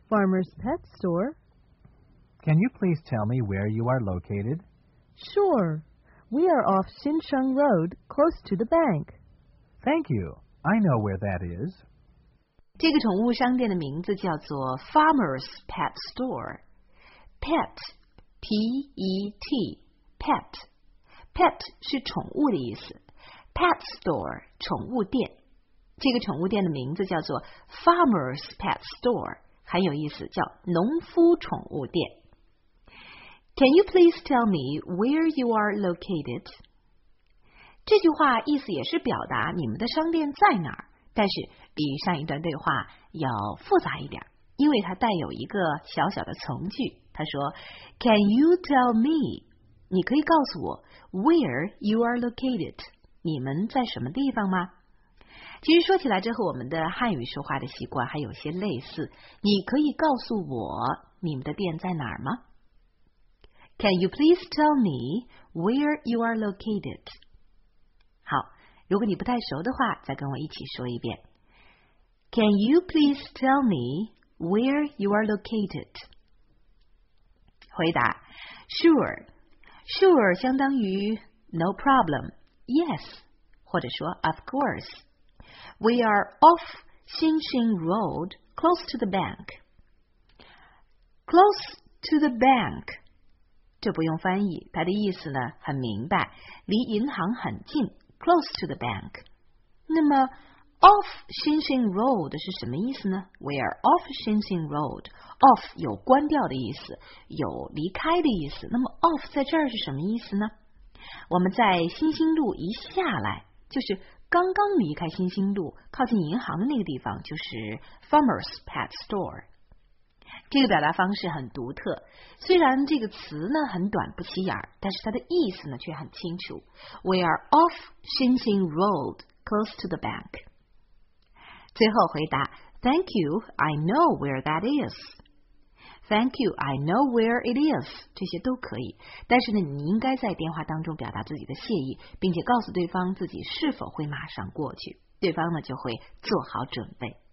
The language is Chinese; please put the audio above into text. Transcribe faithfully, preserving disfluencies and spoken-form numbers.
Farmer's Pet Store. Can you please tell me where you are located? Sure. We are off Xinsheng Road, close to the bank. Thank you. I know where that is. 这个宠物商店的名字叫做 Farmer's Pet Store. Pet, P E T, Pet. Pet 是宠物的意思。Pet Store, 宠物店。这个宠物店的名字叫做 Farmer's Pet Store, 很有意思，叫农夫宠物店。Can you please tell me where you are located? 这句话意思也是表达你们的商店在哪儿，但是比上一段对话要复杂一点，因为它带有一个小小的从句。他说 Can you tell me? 你可以告诉我 where you are located? 你们在什么地方吗？其实说起来，这和我们的汉语说话的习惯还有些类似。你可以告诉我你们的店在哪儿吗？ Can you please tell me where you are located? 好，如果你不太熟的话，再跟我一起说一遍。Can you please tell me where you are located? 回答 Sure. Sure 相当于 No problem, Yes, 或者说 Of course. We are off Xinxing Road, close to the bank. Close to the bank. 这不用翻译，它的意思呢很明白，离银行很近 close to the bank。 那么 off Xinxing Road 是什么意思呢？ We are off Xinxing Road. Off 有关掉的意思，有离开的意思。那么 off 在这儿是什么意思呢？我们在新兴路一下来，就是刚刚离开新兴路靠近银行的那个地方，就是 Farmer's Pet Store。这个表达方式很独特，虽然这个词呢很短不起眼，但是它的意思呢却很清楚。We are off Xinxing Road, close to the bank. 最后回答 Thank you, I know where that is. Thank you, I know where it is. 这些都可以，但是呢，你应该在电话当中表达自己的谢意，并且告诉对方自己是否会马上过去，对方呢就会做好准备。